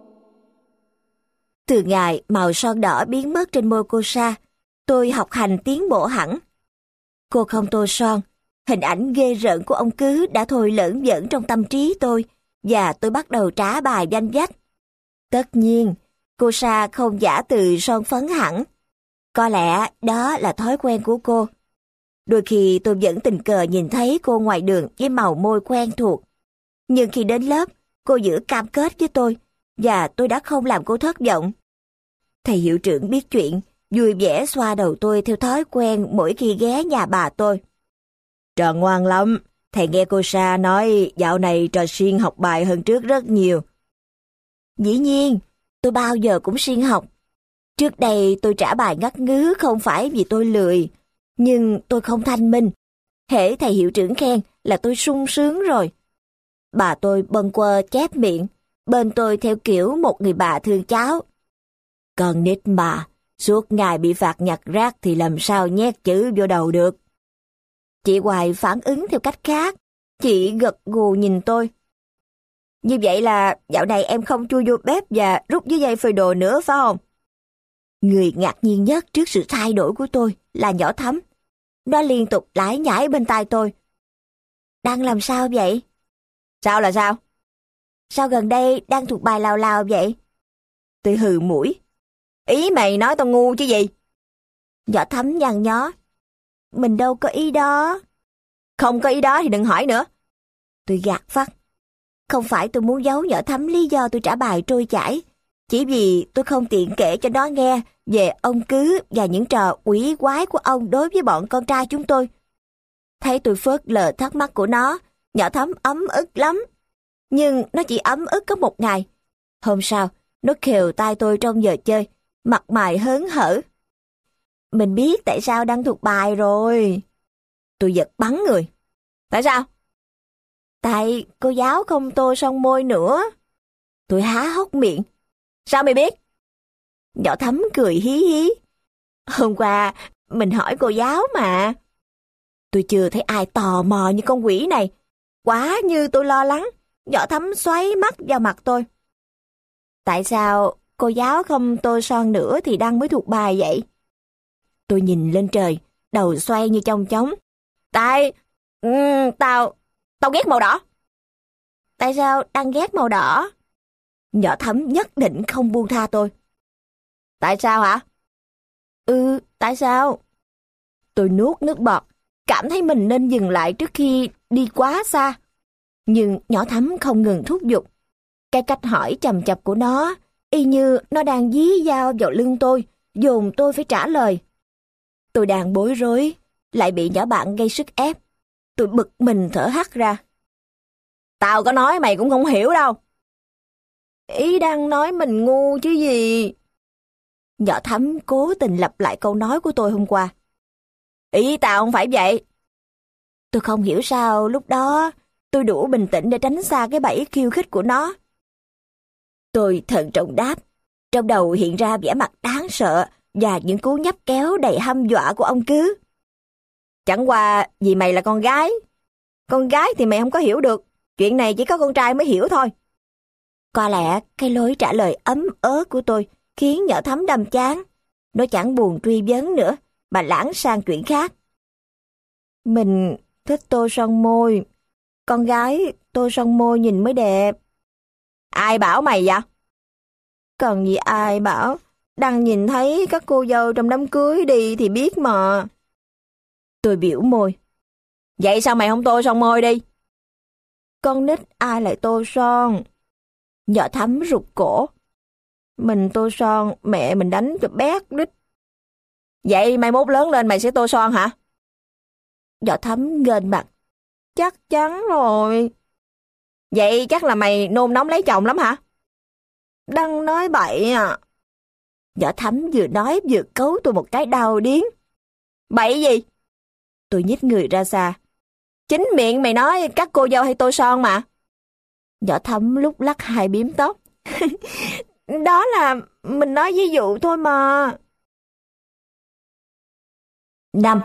Từ ngày màu son đỏ biến mất trên môi cô Sa, tôi học hành tiến bộ hẳn. Cô không tô son, hình ảnh ghê rợn của ông Cứ đã thôi lởn vởn trong tâm trí tôi, và tôi bắt đầu trả bài danh vách. Tất nhiên, cô Sa không giả từ son phấn hẳn. Có lẽ đó là thói quen của cô. Đôi khi tôi vẫn tình cờ nhìn thấy cô ngoài đường với màu môi quen thuộc. Nhưng khi đến lớp, cô giữ cam kết với tôi, và tôi đã không làm cô thất vọng. Thầy hiệu trưởng biết chuyện, vui vẻ xoa đầu tôi theo thói quen mỗi khi ghé nhà bà tôi. Trò ngoan lắm, thầy nghe cô Sa nói dạo này trò siêng học bài hơn trước rất nhiều. Dĩ nhiên, tôi bao giờ cũng siêng học. Trước đây tôi trả bài ngắt ngứ không phải vì tôi lười, nhưng tôi không thanh minh. Hễ thầy hiệu trưởng khen là tôi sung sướng rồi. Bà tôi bâng quơ chép miệng, bên tôi theo kiểu một người bà thương cháu. Con nít mà, suốt ngày bị phạt nhặt rác thì làm sao nhét chữ vô đầu được. Chị Hoài phản ứng theo cách khác, chị gật gù nhìn tôi. Như vậy là dạo này em không chui vô bếp và rút dưới dây phơi đồ nữa phải không? Người ngạc nhiên nhất trước sự thay đổi của tôi là nhỏ Thắm. Nó liên tục lải nhải bên tai tôi. Đang làm sao vậy? Sao là sao? Sao gần đây đang thuộc bài lào lào vậy? Tôi hừ mũi. Ý mày nói tao ngu chứ gì? Nhỏ Thắm nhăn nhó. Mình đâu có ý đó. Không có ý đó thì đừng hỏi nữa. Tôi gạt phắt. Không phải tôi muốn giấu nhỏ Thắm lý do tôi trả bài trôi chảy, chỉ vì tôi không tiện kể cho nó nghe về ông Cứ và những trò quỷ quái của ông đối với bọn con trai chúng tôi. Thấy tôi phớt lờ thắc mắc của nó, nhỏ Thắm ấm ức lắm. Nhưng nó chỉ ấm ức có một ngày. Hôm sau, nó khều tay tôi trong giờ chơi, mặt mày hớn hở. Mình biết tại sao đang thuộc bài rồi. Tôi giật bắn người. Tại sao? Tại cô giáo không tô son môi nữa. Tôi há hốc miệng. Sao mày biết? Nhỏ Thắm cười hí hí. Hôm qua mình hỏi cô giáo mà. Tôi chưa thấy ai tò mò như con quỷ này. Quá như tôi lo lắng. Nhỏ Thắm xoáy mắt vào mặt tôi. Tại sao cô giáo không tô son nữa thì Đăng mới thuộc bài vậy? Tôi nhìn lên trời, đầu xoay như chong chóng. Tại... Um, tao... Tao ghét màu đỏ. Tại sao Đăng ghét màu đỏ? Nhỏ Thắm nhất định không buông tha tôi. Tại sao hả? Ừ, tại sao? Tôi nuốt nước bọt, cảm thấy mình nên dừng lại trước khi đi quá xa. Nhưng nhỏ Thắm không ngừng thúc giục. Cái cách hỏi chầm chập của nó, y như nó đang dí dao vào lưng tôi, dồn tôi phải trả lời. Tôi đang bối rối, lại bị nhỏ bạn gây sức ép. Tôi bực mình thở hắt ra. Tao có nói mày cũng không hiểu đâu. Ý đang nói mình ngu chứ gì. Nhỏ Thắm cố tình lặp lại câu nói của tôi hôm qua. Ý tao không phải vậy. Tôi không hiểu sao lúc đó tôi đủ bình tĩnh để tránh xa cái bẫy khiêu khích của nó. Tôi thận trọng đáp, trong đầu hiện ra vẻ mặt đáng sợ và những cú nhấp kéo đầy hăm dọa của ông Cứ. Chẳng qua vì mày là con gái. Con gái thì mày không có hiểu được. Chuyện này chỉ có con trai mới hiểu thôi. Có lẽ cái lối trả lời ấm ớ của tôi khiến nhỏ Thắm đâm chán. Nó chẳng buồn truy vấn nữa, mà lãng sang chuyện khác. Mình thích tô son môi. Con gái tô son môi nhìn mới đẹp. Ai bảo mày vậy? Cần gì ai bảo. Đăng nhìn thấy các cô dâu trong đám cưới đi thì biết mà. Tôi biểu môi. Vậy sao mày không tô son môi đi? Con nít ai lại tô son? Nhỏ Thắm rụt cổ. Mình tô son, mẹ mình đánh cho bét đít. Vậy mai mốt lớn lên mày sẽ tô son hả? Nhỏ Thắm nghênh mặt. Chắc chắn rồi. Vậy chắc là mày nôn nóng lấy chồng lắm hả? Đăng nói bậy à. Nhỏ Thắm vừa nói vừa cấu tôi một cái đau điếng. Bậy gì? Tôi nhích người ra xa. Chính miệng mày nói các cô dâu hay tô son mà. Nhỏ Thắm lúc lắc hai bím tóc. Đó là mình nói ví dụ thôi mà. Năm.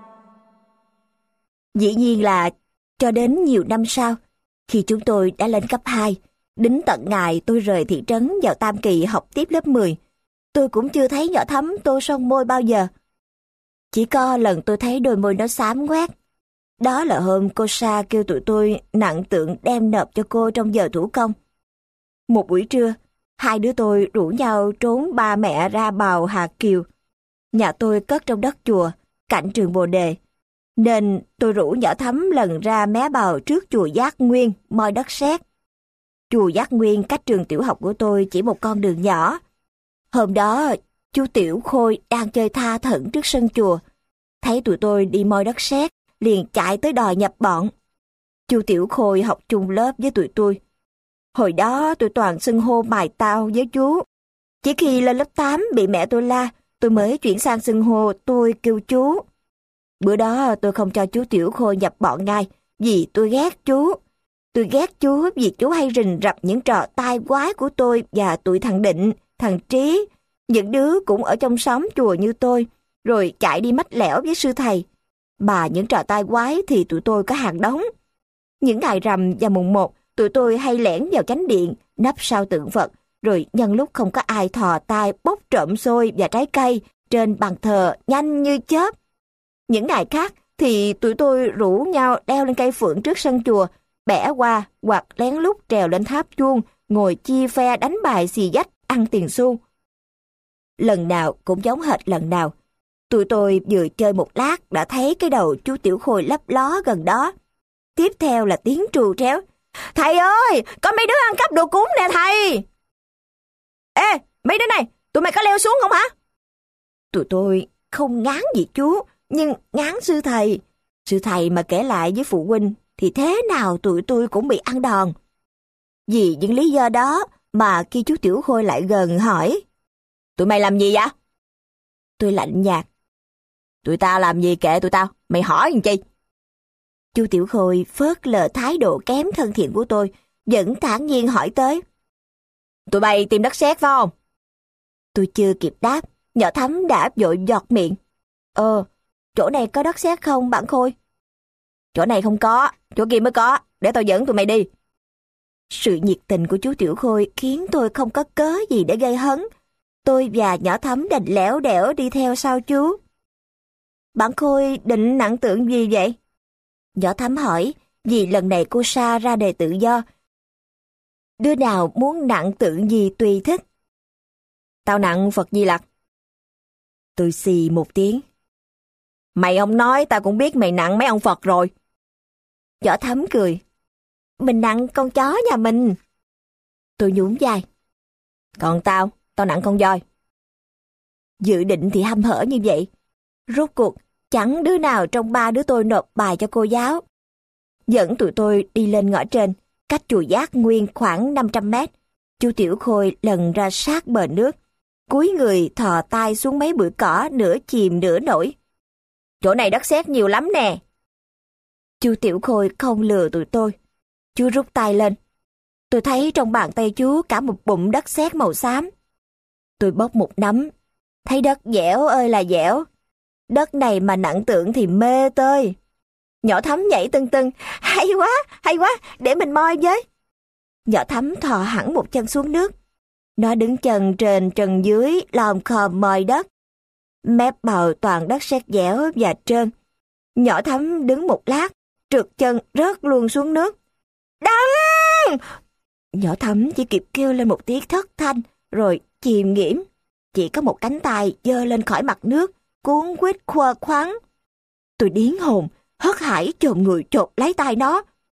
Dĩ nhiên là cho đến nhiều năm sau, khi chúng tôi đã lên cấp hai, đến tận ngày tôi rời thị trấn vào Tam Kỳ học tiếp lớp mười, tôi cũng chưa thấy Nhỏ Thắm tô son môi bao giờ. Chỉ có lần tôi thấy đôi môi nó xám ngoét. Đó là hôm cô Sa kêu tụi tôi nặng tượng đem nộp cho cô trong giờ thủ công. Một buổi trưa, hai đứa tôi rủ nhau trốn ba mẹ ra bào Hà Kiều. Nhà tôi cất trong đất chùa, cạnh trường Bồ Đề. Nên tôi rủ Nhỏ Thắm lần ra mé bào trước chùa Giác Nguyên, moi đất sét. Chùa Giác Nguyên cách trường tiểu học của tôi chỉ một con đường nhỏ. Hôm đó, chú Tiểu Khôi đang chơi tha thẩn trước sân chùa. Thấy tụi tôi đi moi đất sét, liền chạy tới đòi nhập bọn. Chú Tiểu Khôi học chung lớp với tụi tôi. Hồi đó tôi toàn xưng hô mài tao với chú. Chỉ khi lên lớp tám bị mẹ tôi la, tôi mới chuyển sang xưng hô tôi kêu chú. Bữa đó tôi không cho chú Tiểu Khôi nhập bọn ngay, vì tôi ghét chú. Tôi ghét chú vì chú hay rình rập những trò tai quái của tôi và tụi thằng Định, thằng Trí, những đứa cũng ở trong xóm chùa như tôi, rồi chạy đi mách lẻo với sư thầy. Mà những trò tai quái thì tụi tôi có hàng đống. Những ngày rằm và mùng một, tụi tôi hay lẻn vào chánh điện, nấp sau tượng Phật, rồi nhân lúc không có ai thò tai bốc trộm xôi và trái cây trên bàn thờ nhanh như chớp. Những ngày khác thì tụi tôi rủ nhau đeo lên cây phượng trước sân chùa, bẻ qua hoặc lén lút trèo lên tháp chuông, ngồi chia phe đánh bài xì dách, ăn tiền xu. Lần nào cũng giống hệt lần nào. Tụi tôi vừa chơi một lát đã thấy cái đầu chú Tiểu Khôi lấp ló gần đó. Tiếp theo là tiếng trù tréo. Thầy ơi, có mấy đứa ăn cắp đồ cúng nè thầy. Ê, mấy đứa này, tụi mày có leo xuống không hả? Tụi tôi không ngán gì chú, nhưng ngán sư thầy. Sư thầy mà kể lại với phụ huynh thì thế nào tụi tôi cũng bị ăn đòn. Vì những lý do đó mà khi chú Tiểu Khôi lại gần hỏi, tụi mày làm gì vậy? Tôi lạnh nhạt. Tụi tao làm gì kệ tụi tao, mày hỏi làm chi? Chú Tiểu Khôi phớt lờ thái độ kém thân thiện của tôi, vẫn thản nhiên hỏi tới. Tụi bay tìm đất sét phải không? Tôi chưa kịp đáp, Nhỏ Thắm đã vội giọt miệng. Ờ, chỗ này có đất sét không bạn Khôi? Chỗ này không có, chỗ kia mới có, để tao dẫn tụi mày đi. Sự nhiệt tình của chú Tiểu Khôi khiến tôi không có cớ gì để gây hấn. Tôi và Nhỏ Thắm đành lẻo đẻo đi theo sau chú. Bạn Khôi định nặng tượng gì vậy? Nhỏ Thắm hỏi, vì lần này cô Sa ra đề tự do. Đứa nào muốn nặng tượng gì tùy thích. Tao nặng Phật Di Lặc. Tôi xì một tiếng. Mày không nói tao cũng biết mày nặng mấy ông Phật rồi. Nhỏ Thắm cười. Mình nặng con chó nhà mình. Tôi nhún vai. Còn tao, tao nặng con voi. Dự định thì hăm hở như vậy. Rốt cuộc, chẳng đứa nào trong ba đứa tôi nộp bài cho cô giáo. Dẫn tụi tôi đi lên ngõ trên, cách chùa Giác Nguyên khoảng năm trăm mét. Chú Tiểu Khôi lần ra sát bờ nước, cúi người thò tay xuống mấy bụi cỏ nửa chìm nửa nổi. Chỗ này đất sét nhiều lắm nè. Chú Tiểu Khôi không lừa tụi tôi. Chú rút tay lên. Tôi thấy trong bàn tay chú cả một bụng đất sét màu xám. Tôi bóc một nắm, thấy đất dẻo ơi là dẻo. Đất này mà nặng tượng thì mê tơi. Nhỏ Thắm nhảy tưng tưng. Hay quá, hay quá, để mình moi với. Nhỏ Thắm thò hẳn một chân xuống nước. Nó đứng chân trên trần dưới, lòm khòm moi đất. Mép bầu toàn đất sét dẻo và trơn. Nhỏ Thắm đứng một lát, trượt chân rớt luôn xuống nước. Đăng! Nhỏ Thắm chỉ kịp kêu lên một tiếng thất thanh, rồi chìm nghiễm. Chỉ có một cánh tay giơ lên khỏi mặt nước, cuốn quýt khua khoắn. Tôi điếng hồn, hớt hải chồm người chộp lấy tay nó.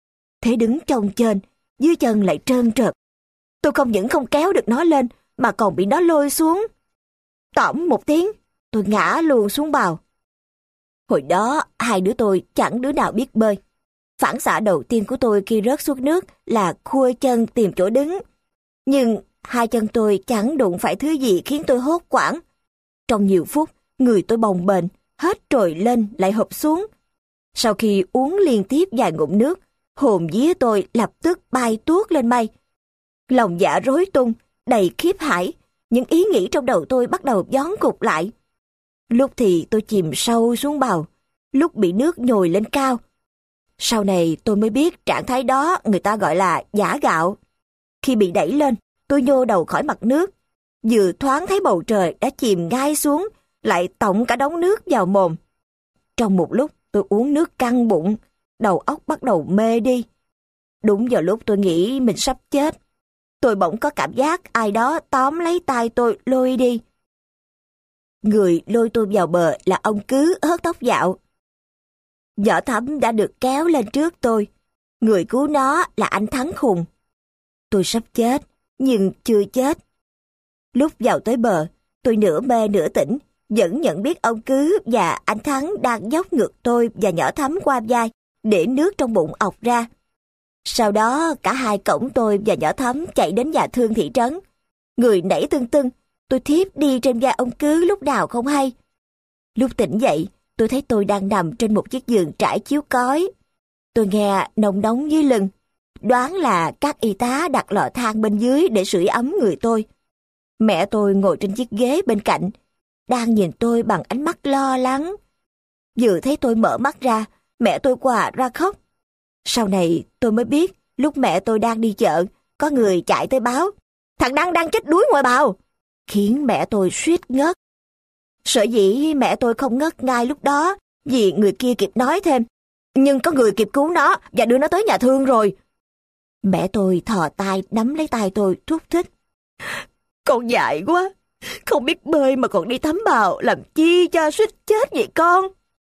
Thế đứng chông chênh, dưới chân lại trơn trượt. Tôi không những không kéo được nó lên, mà còn bị nó lôi xuống. Tõm một tiếng, tôi ngã luôn xuống bào. Hồi đó, hai đứa tôi chẳng đứa nào biết bơi. Phản xạ đầu tiên của tôi khi rớt xuống nước là khua chân tìm chỗ đứng. Nhưng hai chân tôi chẳng đụng phải thứ gì khiến tôi hốt hoảng. Trong nhiều phút, người tôi bồng bềnh, hết trồi lên lại hụp xuống. Sau khi uống liên tiếp vài ngụm nước, hồn vía tôi lập tức bay tuốt lên mây. Lòng dạ rối tung, đầy khiếp hãi, những ý nghĩ trong đầu tôi bắt đầu vón cục lại. Lúc thì tôi chìm sâu xuống bào, lúc bị nước nhồi lên cao. Sau này tôi mới biết trạng thái đó người ta gọi là giả gạo. Khi bị đẩy lên, tôi nhô đầu khỏi mặt nước. Vừa thoáng thấy bầu trời đã chìm ngay xuống, lại tổng cả đống nước vào mồm. Trong một lúc tôi uống nước căng bụng, đầu óc bắt đầu mê đi. Đúng vào lúc tôi nghĩ mình sắp chết, tôi bỗng có cảm giác ai đó tóm lấy tay tôi lôi đi. Người lôi tôi vào bờ là ông Cứ hớt tóc dạo. Võ Thấm đã được kéo lên trước tôi. Người cứu nó là anh Thắng Khùng. Tôi sắp chết, nhưng chưa chết. Lúc vào tới bờ, tôi nửa mê nửa tỉnh, vẫn nhận biết ông Cứ và anh Thắng đang dốc ngược tôi và Nhỏ Thấm qua vai để nước trong bụng ọc ra. Sau đó cả hai cõng tôi và Nhỏ Thấm chạy đến nhà thương thị trấn. Người nảy tưng tưng, tôi thiếp đi trên vai ông Cứ lúc nào không hay. Lúc tỉnh dậy, tôi thấy tôi đang nằm trên một chiếc giường trải chiếu cói. Tôi nghe nồng nóng dưới lưng, đoán là các y tá đặt lò than bên dưới để sưởi ấm người tôi. Mẹ tôi ngồi trên chiếc ghế bên cạnh, đang nhìn tôi bằng ánh mắt lo lắng. Vừa thấy tôi mở mắt ra, mẹ tôi quà ra khóc. Sau này tôi mới biết, lúc mẹ tôi đang đi chợ, có người chạy tới báo, thằng Đăng đang chết đuối ngoài bào, khiến mẹ tôi suýt ngất. Sở dĩ mẹ tôi không ngất ngay lúc đó, vì người kia kịp nói thêm, nhưng có người kịp cứu nó và đưa nó tới nhà thương rồi. Mẹ tôi thò tay nắm lấy tay tôi thúc thích. Con dại quá, không biết bơi mà còn đi tắm bào, làm chi cho suýt chết vậy con?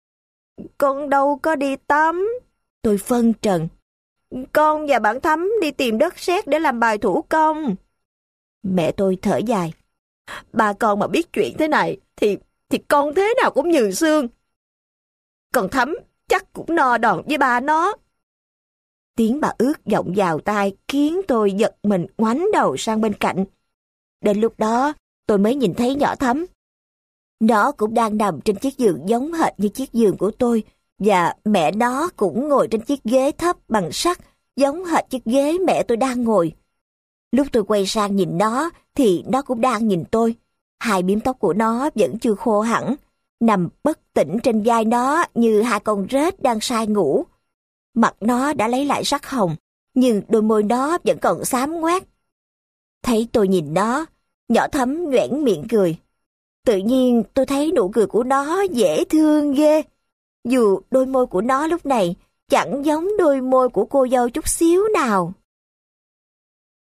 Con đâu có đi tắm. Tôi phân trần. Con và bạn Thắm đi tìm đất sét để làm bài thủ công. Mẹ tôi thở dài. Ba con mà biết chuyện thế này thì thì con thế nào cũng nhừ xương. Còn Thắm chắc cũng no đòn với ba nó. Tiếng bà ước vọng vào tai khiến tôi giật mình ngoảnh đầu sang bên cạnh. Đến lúc đó tôi mới nhìn thấy Nhỏ Thắm. Nó cũng đang nằm trên chiếc giường giống hệt như chiếc giường của tôi, và mẹ nó cũng ngồi trên chiếc ghế thấp bằng sắt giống hệt chiếc ghế mẹ tôi đang ngồi. Lúc tôi quay sang nhìn nó thì nó cũng đang nhìn tôi. Hai bím tóc của nó vẫn chưa khô hẳn, nằm bất tỉnh trên vai nó như hai con rết đang say ngủ. Mặt nó đã lấy lại sắc hồng, nhưng đôi môi nó vẫn còn xám ngoét. Thấy tôi nhìn nó, Nhỏ Thắm nhoẻn miệng cười. Tự nhiên tôi thấy nụ cười của nó dễ thương ghê. Dù đôi môi của nó lúc này chẳng giống đôi môi của cô dâu chút xíu nào.